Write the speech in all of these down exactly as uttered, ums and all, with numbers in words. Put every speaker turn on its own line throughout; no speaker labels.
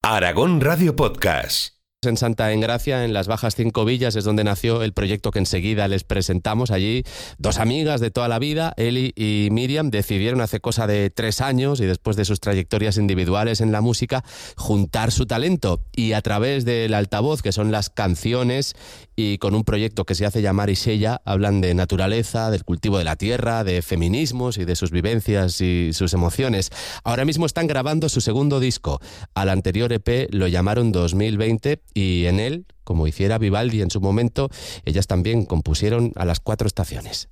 Aragón Radio Podcast.
En Santa Engracia, en las Bajas Cinco Villas, es donde nació el proyecto que enseguida les presentamos. Allí, dos amigas de toda la vida, Eli y Miriam, decidieron hace cosa de tres años y después de sus trayectorias individuales en la música, juntar su talento y a través del altavoz, que son las canciones, y con un proyecto que se hace llamar Isella, hablan de naturaleza, del cultivo de la tierra, de feminismos y de sus vivencias y sus emociones. Ahora mismo están grabando su segundo disco. Al anterior E P lo llamaron dos mil veinte y en él, como hiciera Vivaldi en su momento, ellas también compusieron A las cuatro estaciones.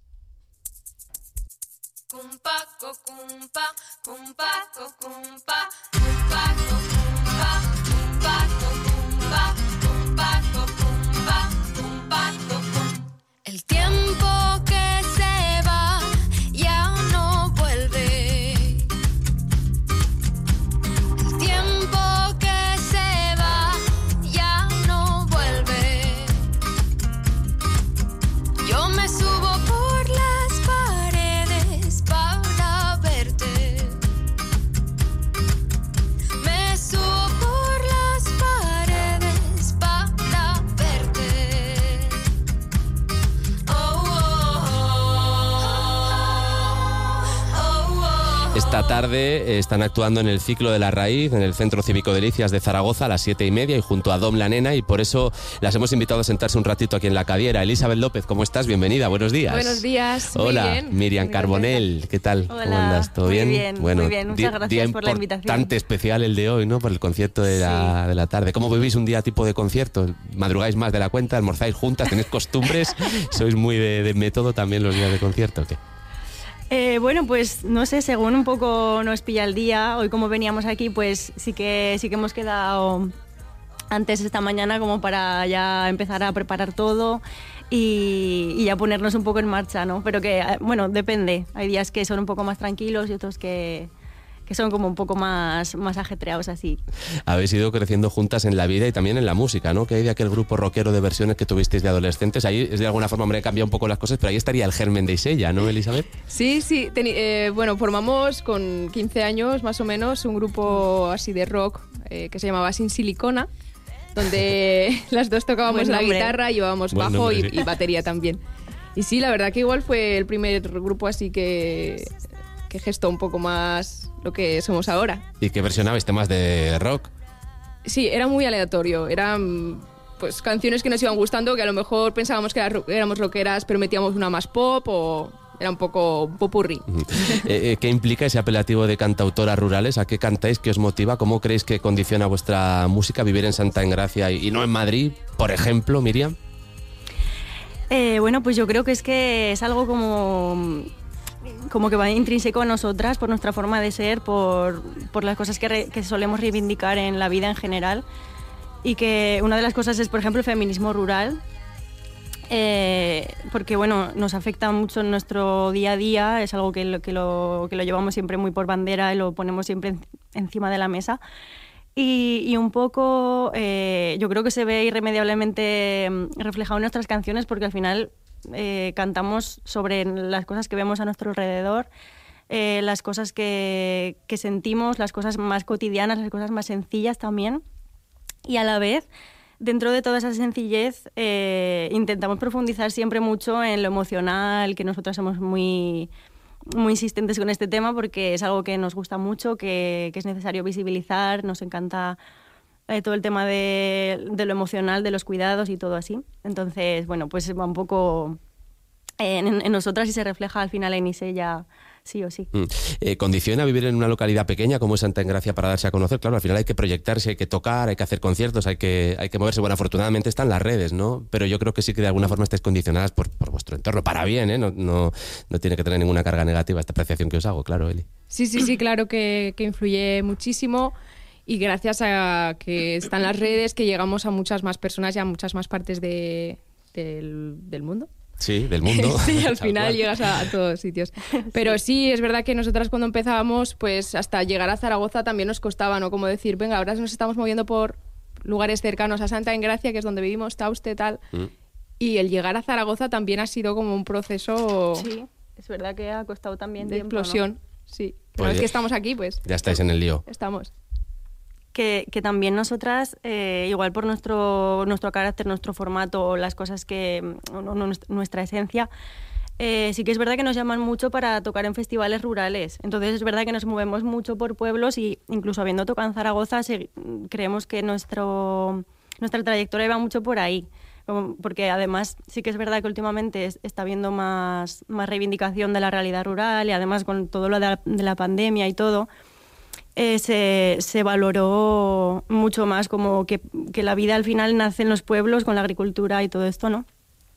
Cumpa, cumpa, cumpa, cumpa, cumpa, cumpa, cumpa, cumpa, cumpa, cumpa, cumpa, cumpa. El tiempo que se va ya no vuelve. El tiempo que se va ya no vuelve. Yo me subo por las paredes para verte. Me subo por las paredes para verte. Oh, oh, oh, oh, oh.
Esta tarde están actuando en el Ciclo de la Raíz, en el Centro Cívico Delicias de Zaragoza, a las siete y media, y junto a Dom la Nena, y por eso las hemos invitado a sentarse un ratito aquí en la Cadiera. Elizabeth López, ¿cómo estás? Bienvenida, buenos días.
Buenos días.
Hola,
muy bien.
Miriam
Muy
Carbonell,
contenta.
¿qué tal?
Hola,
¿Cómo andas? ¿Todo
muy
bien?
bien,
Bueno,
muy bien. Muchas
di-
gracias
día
por la invitación.
Bastante especial el de hoy, ¿no? Por el concierto de la,
Sí.
de la tarde. ¿Cómo vivís un día tipo de concierto? ¿Madrugáis más de la cuenta? ¿Almorzáis juntas? ¿Tenéis costumbres? ¿Sois muy de, de método también los días de concierto o qué?
Eh, bueno, pues no sé, según un poco nos pilla el día. Hoy como veníamos aquí, pues sí que sí que hemos quedado antes esta mañana como para ya empezar a preparar todo y, y ya ponernos un poco en marcha, ¿no? Pero que, eh, bueno, depende. Hay días que son un poco más tranquilos y otros que, que son como un poco más, más ajetreados así.
Habéis ido creciendo juntas en la vida y también en la música, ¿no? Que hay de aquel grupo rockero de versiones que tuvisteis de adolescentes. Ahí, es de alguna forma, hombre, cambia un poco las cosas, pero ahí estaría el germen de Isella, ¿no, Elizabeth?
Sí, sí. Teni- eh, bueno, formamos con quince años más o menos un grupo así de rock eh, que se llamaba Sin Silicona, donde las dos tocábamos
Buen
la
nombre.
guitarra, llevábamos
Buen
bajo
nombre,
y,
sí.
y batería también. Y sí, la verdad que igual fue el primer grupo así que, que gestó un poco más lo que somos ahora.
¿Y que versionabais temas de rock?
Sí, era muy aleatorio. Eran pues canciones que nos iban gustando, que a lo mejor pensábamos que era ro- éramos rockeras, pero metíamos una más pop o era un poco popurrí.
Eh, eh, ¿Qué implica ese apelativo de cantautoras rurales? ¿A qué cantáis? ¿Qué os motiva? ¿Cómo creéis que condiciona vuestra música vivir en Santa Engracia y, y no en Madrid, por ejemplo, Miriam?
Eh, bueno, pues yo creo que es que es algo como, como que va intrínseco a nosotras por nuestra forma de ser, por, por las cosas que, re- que solemos reivindicar en la vida en general. Y que una de las cosas es, por ejemplo, el feminismo rural, eh, porque bueno, nos afecta mucho en nuestro día a día, es algo que lo, que lo, que lo llevamos siempre muy por bandera y lo ponemos siempre en- encima de la mesa. Y, y un poco, eh, yo creo que se ve irremediablemente mm, reflejado en nuestras canciones porque al final eh, cantamos sobre las cosas que vemos a nuestro alrededor, eh, las cosas que, que sentimos, las cosas más cotidianas, las cosas más sencillas también. Y a la vez, dentro de toda esa sencillez, eh, intentamos profundizar siempre mucho en lo emocional, que nosotras somos muy... muy insistentes con este tema porque es algo que nos gusta mucho, que, que es necesario visibilizar, nos encanta eh, todo el tema de, de lo emocional, de los cuidados y todo así. Entonces, bueno, pues va un poco en, en nosotras y se refleja al final en Isella, sí o sí.
Mm. Eh, ¿Condiciona vivir en una localidad pequeña como es Santa Engracia para darse a conocer? Claro, al final hay que proyectarse, hay que tocar, hay que hacer conciertos, hay que, hay que moverse. Bueno, afortunadamente están las redes, ¿no? Pero yo creo que sí que de alguna forma estáis condicionadas por, por vuestro entorno, para bien, ¿eh? No, no, no tiene que tener ninguna carga negativa esta apreciación que os hago, claro, Eli.
Sí, sí, sí, claro que, que influye muchísimo y gracias a que están las redes que llegamos a muchas más personas y a muchas más partes de, del, del mundo.
Sí, del mundo.
Sí, al
Tal
final
cual.
llegas a, a todos sitios. Pero sí, es verdad que nosotras cuando empezábamos, pues hasta llegar a Zaragoza también nos costaba, ¿no? Como decir, venga, ahora nos estamos moviendo por lugares cercanos a Santa Engracia, que es donde vivimos, Tauste, tal.
Mm.
Y el llegar a Zaragoza también ha sido como un proceso
Sí, es verdad que ha costado también
de
tiempo, ¿no?
explosión. Sí. Una
Pues
vez
ya-
que estamos aquí, pues
Ya estáis en el lío.
estamos.
que, que también nosotras, eh, igual por nuestro, nuestro carácter, nuestro formato, las cosas que, no, no, nuestra esencia, eh, sí que es verdad que nos llaman mucho para tocar en festivales rurales. Entonces es verdad que nos movemos mucho por pueblos y incluso habiendo tocado en Zaragoza, se, creemos que nuestro, nuestra trayectoria va mucho por ahí. Porque además sí que es verdad que últimamente es, está habiendo más, más reivindicación de la realidad rural y además con todo lo de la, de la pandemia y todo, eh, se, se valoró mucho más como que, que la vida al final nace en los pueblos con la agricultura y todo esto, ¿no?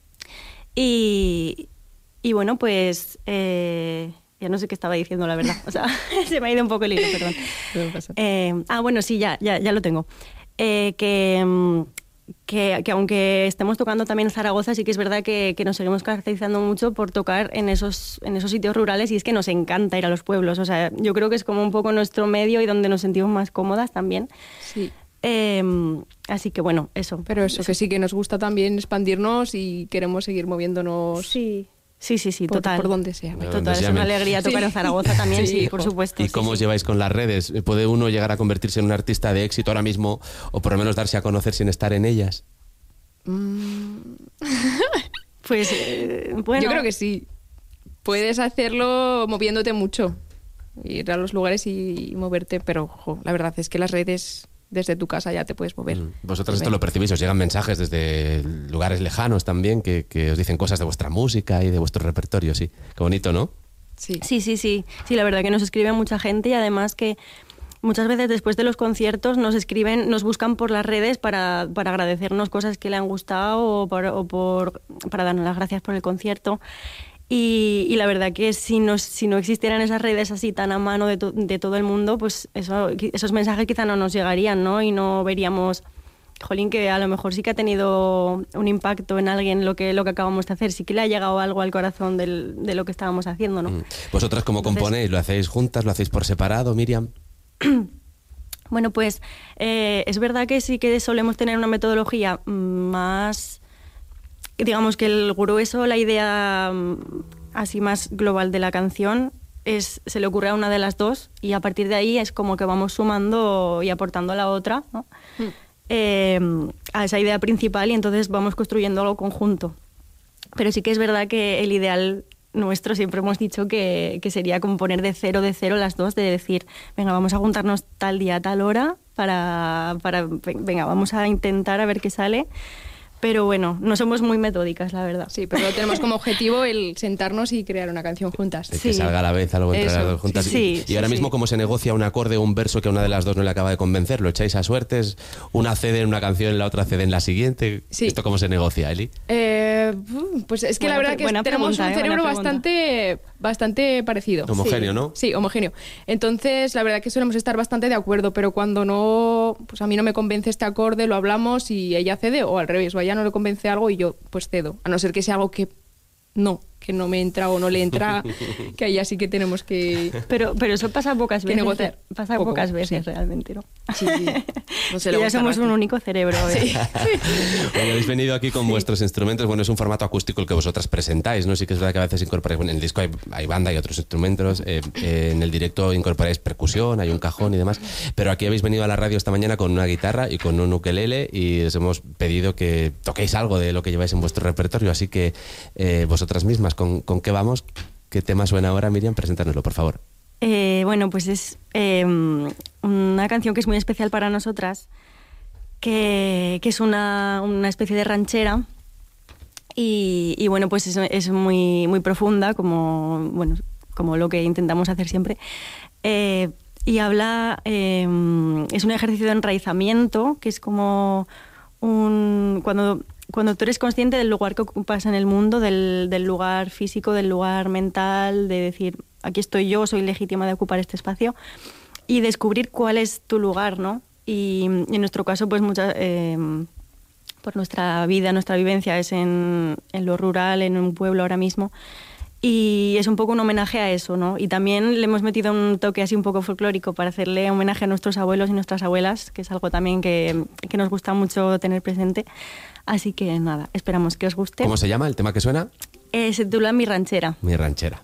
Y, y bueno, pues eh, ya no sé qué estaba diciendo, la verdad. O sea, se me ha ido un poco el hilo, perdón.
No pasa.
Eh, ah, bueno, sí, ya, ya, ya lo tengo. Eh, que... Que, que aunque estemos tocando también en Zaragoza, sí que es verdad que, que nos seguimos caracterizando mucho por tocar en esos, en esos sitios rurales y es que nos encanta ir a los pueblos. O sea, yo creo que es como un poco nuestro medio y donde nos sentimos más cómodas también.
Sí.
Eh, así que bueno, eso.
Pero eso, que sí que nos gusta también expandirnos y queremos seguir moviéndonos.
Sí, sí, sí, sí,
por,
total.
por donde sea.
Por
Total,
donde
es
llamen.
una alegría tocar
Sí.
en Zaragoza también, sí,
Sí,
por
jo.
supuesto.
¿Y
sí,
cómo
sí.
os lleváis con las redes? ¿Puede uno llegar a convertirse en un artista de éxito ahora mismo o por lo menos darse a conocer sin estar en ellas?
Pues eh, bueno.
Yo creo que sí. Puedes hacerlo moviéndote mucho. Ir a los lugares y moverte, pero jo, la verdad es que las redes desde tu casa ya te puedes mover.
Mm. Vosotros esto lo percibís, os llegan mensajes desde lugares lejanos también que, que os dicen cosas de vuestra música y de vuestro repertorio, sí. Qué bonito, ¿no?
Sí.
Sí, sí, sí. Sí, la verdad que nos escribe mucha gente y además que muchas veces después de los conciertos nos escriben, nos buscan por las redes para, para agradecernos cosas que le han gustado o, por, o por, para darnos las gracias por el concierto. Y, y la verdad que si, nos, si no existieran esas redes así tan a mano de, to, de todo el mundo, pues eso, esos mensajes quizá no nos llegarían, ¿no? Y no veríamos, jolín, que a lo mejor sí que ha tenido un impacto en alguien lo que, lo que acabamos de hacer, sí que le ha llegado algo al corazón del, de lo que estábamos haciendo, ¿no?
Mm. ¿Vosotras cómo
Entonces-
componéis? ¿Lo hacéis juntas? ¿Lo hacéis por separado, Miriam?
Bueno, pues eh, es verdad que sí que solemos tener una metodología más, digamos que el grueso, la idea mm, así más global de la canción es, se le ocurre a una de las dos y a partir de ahí es como que vamos sumando y aportando a la otra, ¿no?
Mm.
Eh, a esa idea principal y entonces vamos construyendo algo conjunto. Pero sí que es verdad que el ideal nuestro siempre hemos dicho que, que sería componer de cero, de cero las dos, de decir, venga, vamos a juntarnos tal día, tal hora, para, para venga, vamos a intentar a ver qué sale. Pero bueno, no somos muy metódicas, la verdad.
Sí, pero tenemos como objetivo el sentarnos y crear una canción juntas.
De
Sí.
que salga a la vez algo entre
Eso.
las dos juntas.
Sí,
y
sí,
y ahora
sí.
mismo, ¿cómo se negocia un acorde o un verso que a una de las dos no le acaba de convencer? ¿Lo echáis a suertes? ¿Una cede en una canción y la otra cede en la siguiente?
Sí.
¿Esto cómo se negocia, Eli?
Eh, pues es que
Buena
la verdad
pre-
que
buena
tenemos
pregunta,
un
eh, buena
cerebro
pregunta.
bastante, bastante parecido.
Homogéneo,
Sí.
¿no?
Sí, homogéneo. Entonces, la verdad que solemos estar bastante de acuerdo, pero cuando no, pues a mí no me convence este acorde, lo hablamos y ella cede, o al revés, o a ella no le convence algo y yo pues cedo. A no ser que sea algo que no, que no me entra o no le entra, que ahí así que tenemos que...
Pero, pero eso pasa pocas
Que
veces.
negociar.
Pasa
Poco,
pocas veces
sí.
realmente, ¿no?
Sí, sí. No se
Y
lo
ya
gusta
somos
Rati.
un único cerebro. ¿eh?
Bueno, habéis venido aquí con vuestros instrumentos. Bueno, es un formato acústico el que vosotras presentáis, ¿no? Sí que es verdad que a veces incorporáis... Bueno, en el disco hay, hay banda y otros instrumentos. eh, eh, en el directo incorporáis percusión, hay un cajón y demás. Pero aquí habéis venido a la radio esta mañana con una guitarra y con un ukelele y os hemos pedido que toquéis algo de lo que lleváis en vuestro repertorio. Así que eh, vosotras mismas, ¿con, ¿con qué vamos? ¿Qué tema suena ahora, Miriam? Preséntanoslo, por favor.
Eh, bueno, pues es eh, una canción que es muy especial para nosotras, que, que es una, una especie de ranchera y, y bueno, pues es, es muy, muy profunda, como, bueno, como lo que intentamos hacer siempre. Eh, y habla, eh, es un ejercicio de enraizamiento, que es como un... Cuando, cuando tú eres consciente del lugar que ocupas en el mundo, del, del lugar físico, del lugar mental, de decir, aquí estoy yo, soy legítima de ocupar este espacio, y descubrir cuál es tu lugar, ¿no? Y, y en nuestro caso, pues muchas... Eh, por nuestra vida, nuestra vivencia es en, en lo rural, en un pueblo ahora mismo, y es un poco un homenaje a eso, ¿no? Y también le hemos metido un toque así un poco folclórico para hacerle homenaje a nuestros abuelos y nuestras abuelas, que es algo también que, que nos gusta mucho tener presente. Así que nada, esperamos que os guste.
¿Cómo se llama el tema que suena?
Eh, se titula Mi ranchera.
Mi ranchera.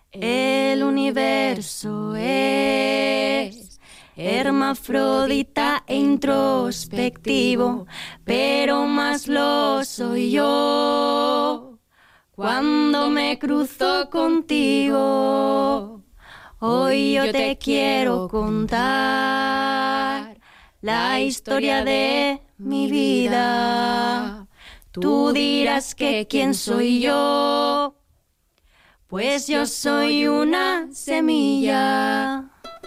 El universo es hermafrodita e introspectivo, pero más lo soy yo cuando me cruzo contigo. Hoy yo te quiero contar la historia de mi vida. Tú dirás que quién soy yo, pues yo soy una semilla.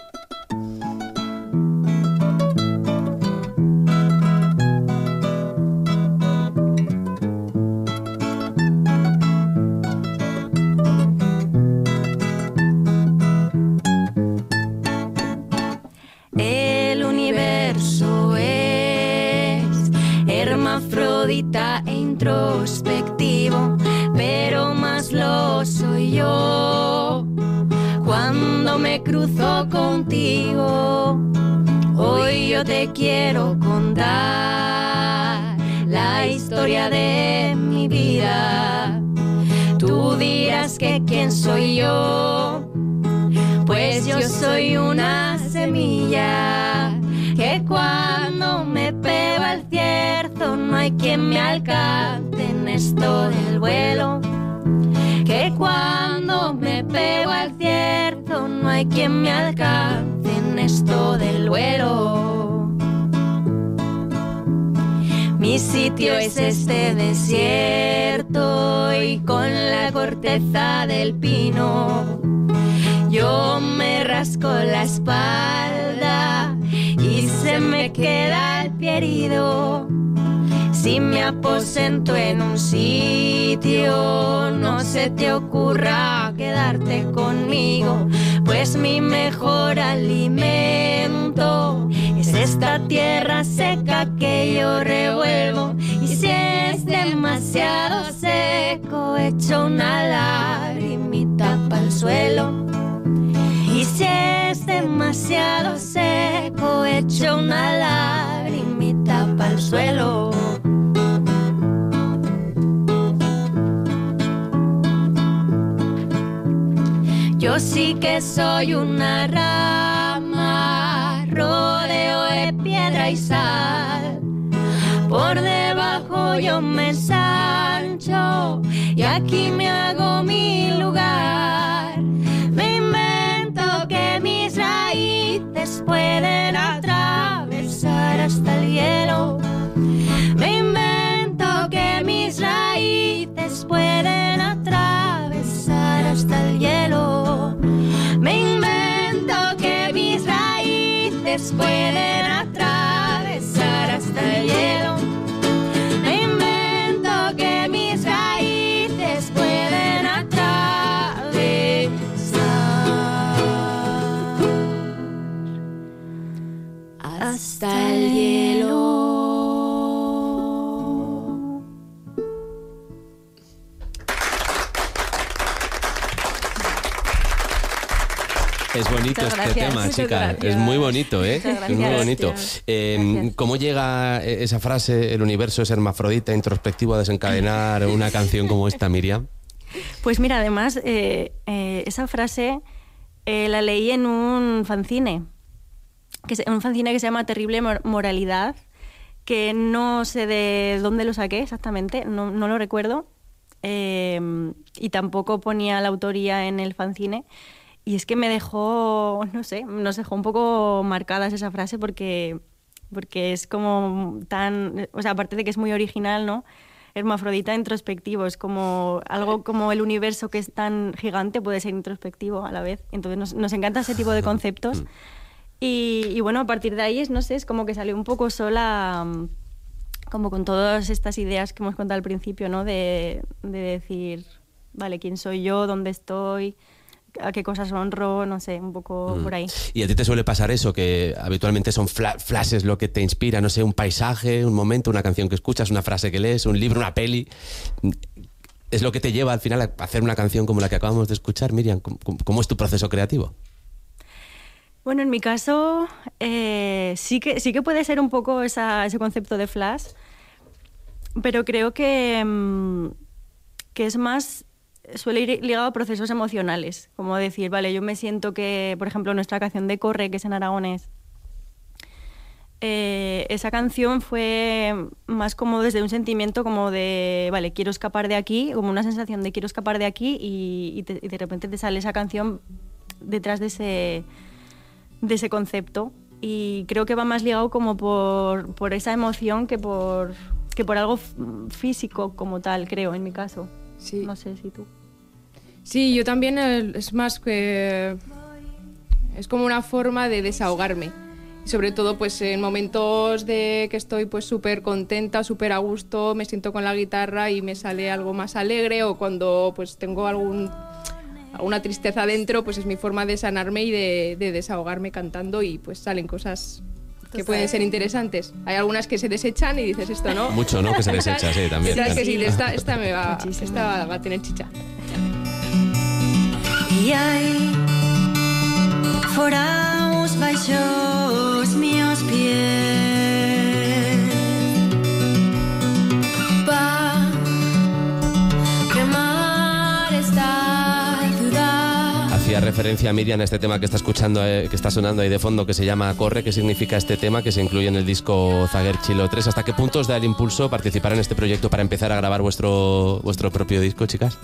El universo es hermafrodita e introspectivo, pero más lo soy yo cuando me cruzo contigo. Hoy yo te quiero contar la historia de mi vida. Tú dirás que quién soy yo, pues yo soy una semilla que cuando me pego al cierzo no hay quien me alcance en esto del vuelo. Que cuando me pego al cierzo no hay quien me alcance en esto del vuelo. Mi sitio es este desierto y con la corteza del pino yo me rasco la espalda y se me queda el pie herido. Si me aposento en un sitio, no se te ocurra quedarte conmigo, pues mi mejor alimento es esta tierra seca que yo revuelvo. Y si es demasiado seco, echo una lagrimita pa'l suelo. Y si es demasiado seco, echo una lagrimita pa'l suelo. Yo sí que soy una rama, rodeo de piedra y sal. Por debajo yo me ensancho y aquí me hago mi lugar. Me invento que mis raíces pueden atravesar hasta el hielo. Me invento que mis raíces pueden atravesar hasta el hielo. Me invento que mis raíces pueden atravesar hasta el hielo. Me invento que mis raíces pueden atravesar hasta el hielo.
Es bonito
Muchas
este
gracias.
tema,
Muchas
chica.
gracias.
Es muy bonito, ¿eh?
Muchas
Es muy
gracias.
bonito.
Gracias.
Eh,
Gracias.
¿Cómo llega esa frase, el universo es hermafrodita, introspectivo, a desencadenar una canción como esta, Miriam?
Pues mira, además, eh, eh, esa frase eh, la leí en un fanzine, que es un fanzine que se llama Terrible Mor- Moralidad, que no sé de dónde lo saqué exactamente, no, no lo recuerdo, eh, y tampoco ponía la autoría en el fanzine. Y es que me dejó, no sé, nos dejó un poco marcadas esa frase porque, porque es como tan... O sea, aparte de que es muy original, ¿no? Hermafrodita introspectivo, es como algo como el universo que es tan gigante puede ser introspectivo a la vez. Entonces nos, nos encanta ese tipo de conceptos. Y, y bueno, a partir de ahí, es, no sé, es como que salió un poco sola, como con todas estas ideas que hemos contado al principio, ¿no? De, de decir, vale, ¿quién soy yo? ¿Dónde estoy? ¿A qué cosas honro? No sé, un poco
Mm.
por ahí.
¿Y a ti te suele pasar eso, que habitualmente son fla- flashes lo que te inspira? No sé, un paisaje, un momento, una canción que escuchas, una frase que lees, un libro, una peli. ¿Es lo que te lleva al final a hacer una canción como la que acabamos de escuchar, Miriam? ¿Cómo, cómo es tu proceso creativo?
Bueno, en mi caso eh, sí, que, sí que puede ser un poco esa, ese concepto de flash, pero creo que, mm, que es más suele ir ligado a procesos emocionales, como decir, vale, yo me siento que, por ejemplo, nuestra canción de Corre, que es en aragonés, eh, esa canción fue más como desde un sentimiento como de, vale, quiero escapar de aquí, como una sensación de quiero escapar de aquí y, y, te, y de repente te sale esa canción detrás de ese, de ese concepto. Y creo que va más ligado como por, por esa emoción que por, que por algo físico como tal, creo, en mi caso.
Sí.
No sé si tú.
Sí, yo también, eh, es más que... Es como una forma de desahogarme. Y sobre todo pues en momentos de que estoy pues súper contenta, súper a gusto, me siento con la guitarra y me sale algo más alegre, o cuando pues tengo algún, alguna tristeza dentro, pues es mi forma de sanarme y de, de desahogarme cantando, y pues salen cosas que pueden ser interesantes. Hay algunas que se desechan y dices esto no.
Mucho, ¿no? Que se desecha, sí, también.
Otras que sí, esta, esta, me va, esta va a tener chicha.
I ai, fora uns baixos meus pies va cremar esta ciudad.
Hacía referencia a Miriam a este tema que está escuchando, eh, que está sonando ahí de fondo, que se llama Corre. ¿Qué significa este tema que se incluye en el disco Zaguerchilo tres? ¿Hasta qué punto os da el impulso participar en este proyecto para empezar a grabar vuestro, vuestro propio disco, chicas?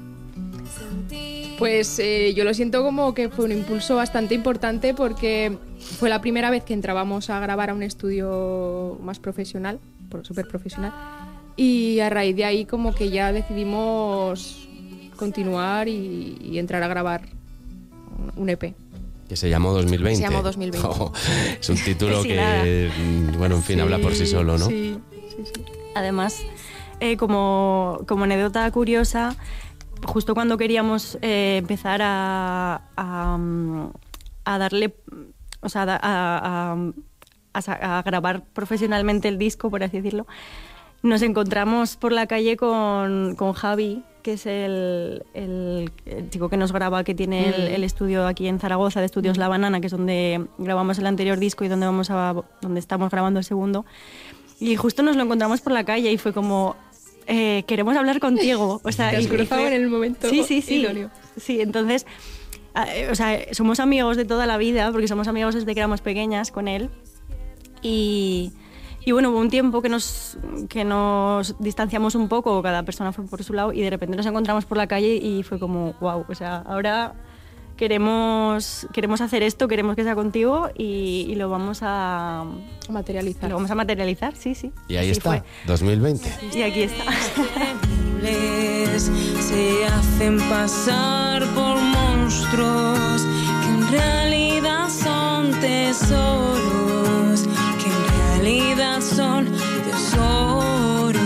Pues eh, yo lo siento como que fue un impulso bastante importante, porque fue la primera vez que entrábamos a grabar a un estudio más profesional, súper profesional, y a raíz de ahí como que ya decidimos continuar y, y entrar a grabar un E P.
Que se llamó dos mil veinte.
Se llamó dos mil veinte.
Oh, es un título
Sí,
que,
nada.
bueno, en fin,
Sí,
habla por sí solo, ¿no?
Sí, sí, sí. Además, eh, como, como anécdota curiosa, justo cuando queríamos eh, empezar a, a, a darle, o sea, a, a, a, a grabar profesionalmente el disco, por así decirlo, nos encontramos por la calle con, con Javi, que es el, el, el chico que nos graba, que tiene el, el estudio aquí en Zaragoza, de Estudios La Banana, que es donde grabamos el anterior disco y donde, vamos a, donde estamos grabando el segundo. Y justo nos lo encontramos por la calle y fue como... Eh, queremos hablar contigo. O sea,
Te has
y- y
cruzado
fue-
en el momento
Sí, sí, sí.
idóneo.
Sí, entonces, eh, o sea, somos amigos de toda la vida, porque somos amigos desde que éramos pequeñas con él. Y, y bueno, hubo un tiempo que nos, que nos distanciamos un poco, cada persona fue por su lado, y de repente nos encontramos por la calle y fue como, wow, o sea, ahora queremos, queremos hacer esto, queremos que sea contigo y, y lo vamos a
Materializar.
lo vamos a materializar, sí, sí.
Y ahí
Así
está,
fue.
dos mil veinte.
Y aquí está.
Temibles se hacen pasar por monstruos que en realidad son tesoros, que en realidad son tesoros.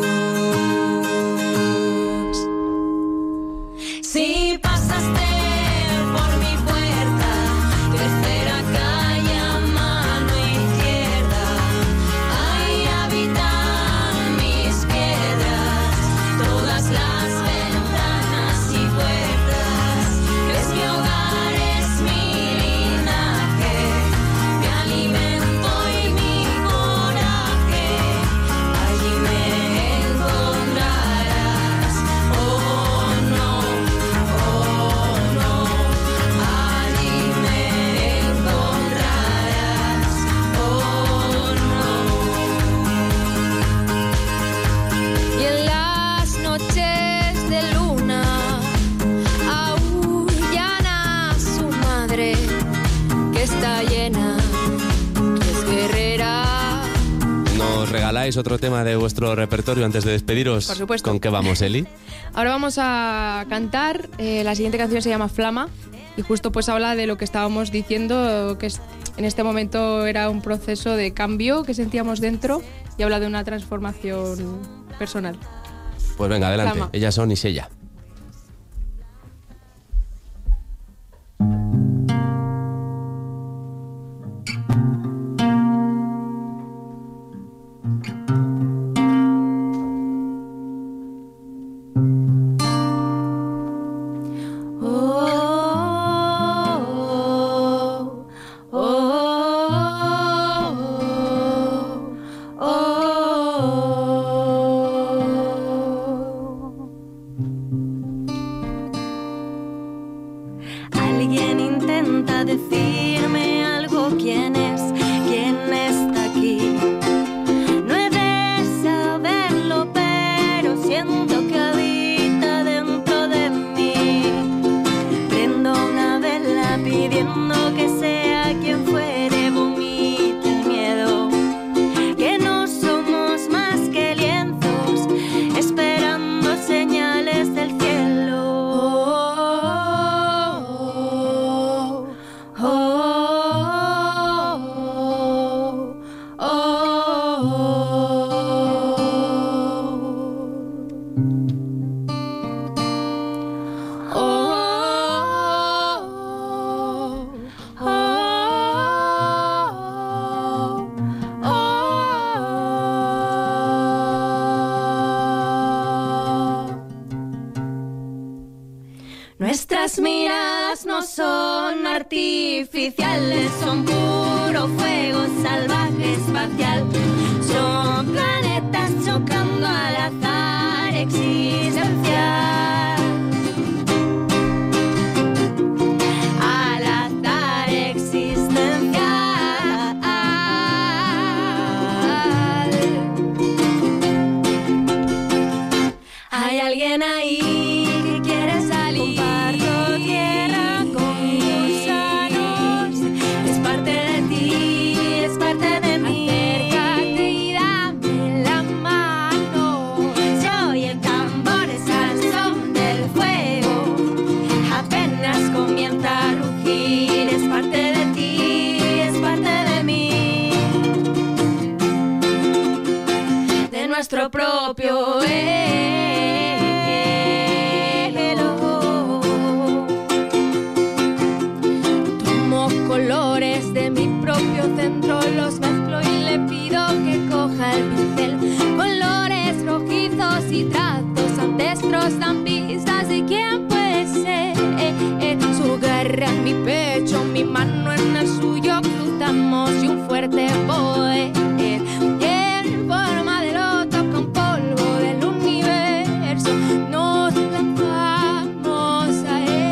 Si pasaste por mi puerta, tercera calle a mano izquierda, ahí habitan mis piedras, todas las ventanas y puertas. Es mi hogar, es mi linaje, mi alimento y mi coraje. Allí me encontrarás. Oh no, oh no, allí me encontrarás. Oh no. Y en las noches de luna aúllan a su madre, que está llena, que es guerrera.
¿Nos regaláis otro tema de vuestro repertorio antes de despediros?
Por supuesto.
¿Con qué vamos, Eli?
Ahora vamos a cantar, eh, la siguiente canción se llama Flama, y justo pues habla de lo que estábamos diciendo, que es- en este momento era un proceso de cambio que sentíamos dentro, y habla de una transformación personal.
Pues venga, adelante.
Flama.
Ellas son Isella.
Oh, oh, oh, oh, oh. intenta decirme algo. ¿Quién es? ¿Quién está aquí? No he de saberlo, pero siento que habita dentro de mí. Prendo una vela pidiendo que sea quien fuere, vomite el miedo. Que no somos más que lienzos esperando señales del cielo. Oh, oh, oh, Nuestras miradas no son artificiales, son puro fuego salvaje espacial. Son planetas chocando al azar existencial. Al azar existencial. Hay alguien ahí que quiere salir. Comparto tierra con gusanos. Es parte de ti, es parte de mí. Acércate y dame la mano. Soy el tambor, es al son del fuego. Apenas comienza a rugir. Es parte de ti, es parte de mí. De nuestro propio ego. Colores de mi propio centro, los mezclo y le pido que coja el pincel. Colores rojizos y trazos ancestros dan pistas de quién puede ser. Eh, eh, su garra en mi pecho, mi mano en el suyo, cruzamos y un fuerte poder. Eh, en forma de loto con polvo del universo, nos lanzamos a él.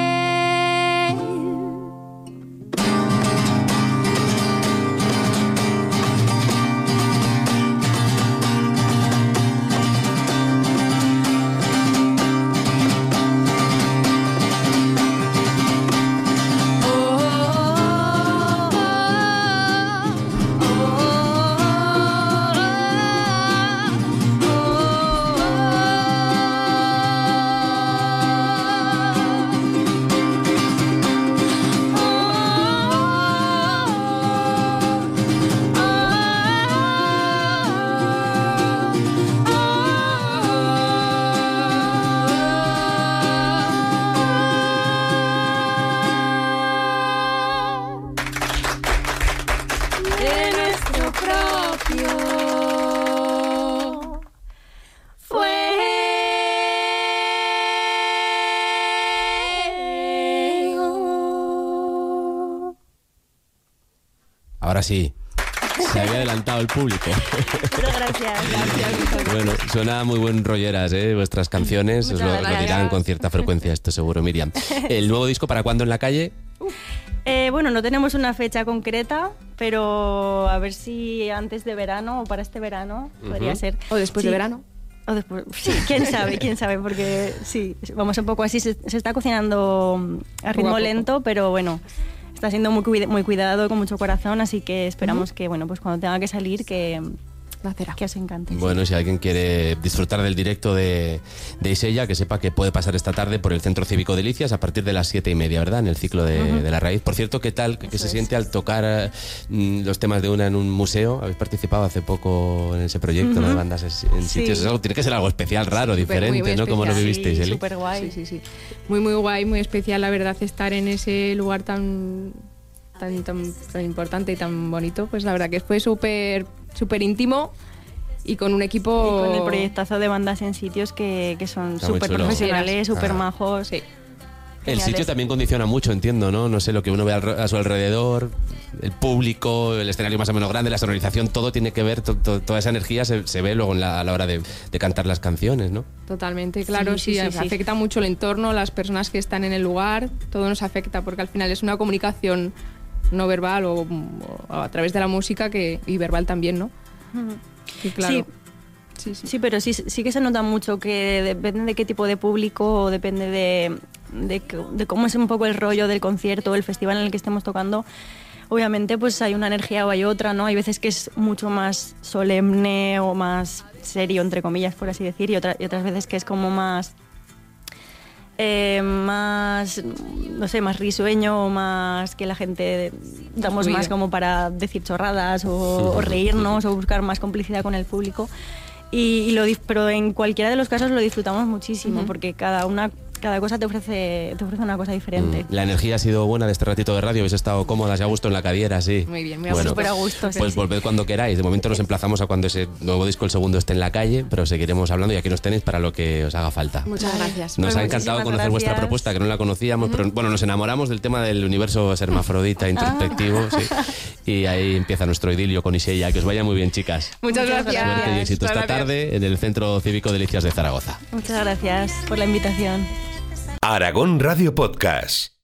De nuestro propio fuego.
Ahora sí, se había adelantado el público.
Muchas gracias.
Bueno, suena muy buen rolleras, ¿eh? Vuestras canciones, os
Muchas
lo, lo
gracias.
dirán con cierta frecuencia, esto seguro, Miriam. ¿El nuevo disco para cuándo en la calle?
Eh, bueno, no tenemos una fecha concreta, pero a ver si antes de verano o para este verano podría
Ujú.
ser.
O después
Sí.
de verano.
O después, sí, quién sabe, quién sabe, porque sí, vamos un poco así, se, se está cocinando mm, a ritmo
poco.
lento, pero bueno, está siendo muy, cuida- muy cuidado, con mucho corazón, así que esperamos que, bueno, pues cuando tenga que salir, que,
Nacerá.
que os encante. sí.
Bueno, si alguien quiere disfrutar del directo de, de Isella, que sepa que puede pasar esta tarde por el Centro Cívico Delicias a partir de las siete y media, ¿verdad? En el ciclo de,
Ujú.
de La Raíz. Por cierto, ¿qué tal que
Eso
se
es.
siente al tocar mm, los temas de una en un museo? Habéis participado hace poco en ese proyecto, ¿no? De
Ujú.
bandas en
Sí.
sitios. Es algo, tiene que ser algo especial, raro,
Súper,
diferente,
muy, muy
¿no? ¿Cómo lo
especial.
vivisteis,
Sí,
Eli?
súper guay.
Sí, sí, sí. Muy, muy guay, muy especial, la verdad, estar en ese lugar tan, tan, tan, tan importante y tan bonito. Pues la verdad que fue súper, súper íntimo y con un equipo...
Y con el proyectazo de bandas en sitios que, que son
Está muy
súper
chulo.
profesionales,
Ah.
súper majos.
Sí.
El
geniales.
sitio también condiciona mucho, entiendo, ¿no? No sé, lo que uno ve al- a su alrededor, el público, el escenario más o menos grande, la sonorización, todo tiene que ver, to- to- toda esa energía se, se ve luego en la- a la hora de, de cantar las canciones, ¿no?
Totalmente, claro,
Sí,
sí,
sí, sí, sí.
afecta mucho el entorno, las personas que están en el lugar, todo nos afecta porque al final es una comunicación no verbal o, o a través de la música que, y verbal también, ¿no? Y claro.
Sí.
Sí, sí.
Sí, pero sí, sí que se nota mucho que depende de qué tipo de público o depende de, de, c- de cómo es un poco el rollo del concierto o el festival en el que estemos tocando. Obviamente pues hay una energía o hay otra, ¿no? Hay veces que es mucho más solemne o más serio, entre comillas, por así decir, y, otra- y otras veces que es como más... eh, más, no sé, más risueño o más que la gente damos
fluido.
más como para decir chorradas o, o reírnos o buscar más complicidad con el público. Y, y lo, dif- pero en cualquiera de los casos lo disfrutamos muchísimo,
Ujú.
porque cada una cada cosa te ofrece te ofrece una cosa diferente.
Mm. La energía ha sido buena de este ratito de radio, habéis estado cómodas y a gusto en la cadiera, sí.
Muy bien, muy a
Bueno,
gusto.
Súper a gusto, sí,
Pues
sí.
volved cuando queráis. De momento nos emplazamos a cuando ese nuevo disco, el segundo, esté en la calle, pero seguiremos hablando y aquí nos tenéis para lo que os haga falta.
Muchas gracias.
Nos
Pues
ha encantado
muchísimas
conocer vuestra
gracias.
propuesta, que no la conocíamos, pero bueno, nos enamoramos del tema del universo hermafrodita introspectivo, sí. Y ahí empieza nuestro idilio con Isella. Que os vaya muy bien, chicas.
Muchas
Muchas
gracias.
Suerte y éxito esta
Muchas gracias.
tarde en el Centro Cívico Delicias de Zaragoza.
Muchas gracias por la invitación.
Aragón Radio Podcast.